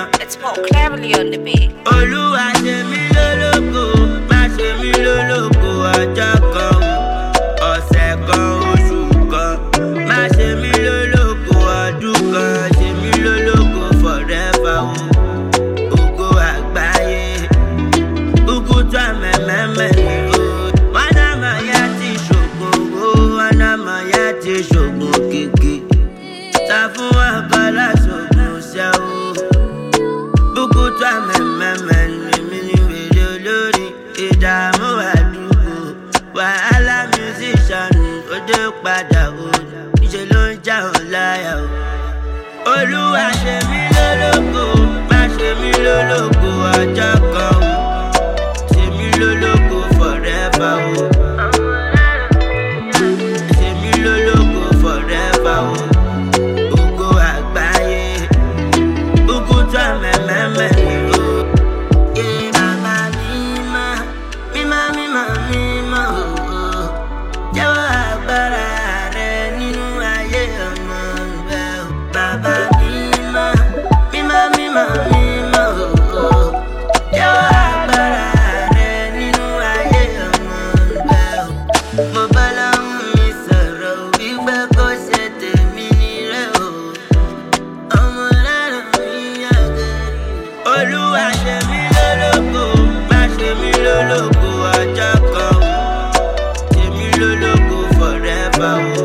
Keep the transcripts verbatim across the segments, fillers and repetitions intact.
It's Paul Cleverly on the beat. Olúwa ṣe mí lólógo, má ṣe mí lólógo ọjọ́ kan o, ọ̀sẹ̀ kan, oṣù kan. Má ṣe mí lólógo ọdún kan, ṣe mí lólógo forever o. Ògo àgbáyé, Ugutu àmẹ́mẹ́mẹ́ ni o. Wọ́n náà mọ̀ yá ti ṣògùn owó, wọ́n náà mọ̀ yá ti ṣògùn kìkì. Sá fún wọn kọ́ lásògùn ṣẹ́ o. Ugutu àmẹ́mẹ́mẹ́ ni mí ní wèrè olórí. Ìdààmú àdúgbò, wàhálà musician ó dé padà o. Níṣẹ́ ló ń já ọ̀ láyà o. Olúwa ṣe mí lólógo, má ṣe mí lólógo ọjọ́ kan o. Ṣe mí lólógo forever o. Ṣe mí lólógo forever o. Ògo àgbáyé, Ugutu àmẹ́mẹ́mẹ́ ni o. Ee bàbá mímọ́, mímọ́ mímọ́ mímọ́ o. Jẹ́wọ́ agbára rẹ nínú ayé ọmọ rẹ o. Bàbá mímọ́, mímọ́ mímọ́ mímọ́ o. Jẹ́wọ́ agbára rẹ nínú ayé ọmọ rẹ o. Mo bá láwọn mi sọ̀rọ̀ wípé kó ṣe tèmi nírẹ̀ o. Ọmọ lára mi yàgẹ̀. Olúwa ṣe mí lólógo, má ṣe mí lólógo ọjọ́ kan o. Ṣe mí lólógo forever o.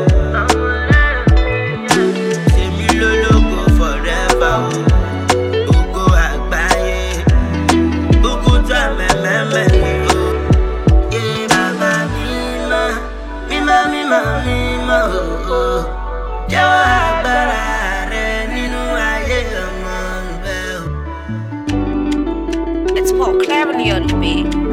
Ṣe mí lólógo forever o. Ògo àgbáyé, Ugutu àmẹ́mẹ́mẹ́ ni o. Ee bàbá mímọ́, mímọ́ mímọ́ mímọ́ o. Jẹ́wọ́ agbára rẹ nínú ayé ọmọ rẹ o. It's Paul Cleverly on the beat.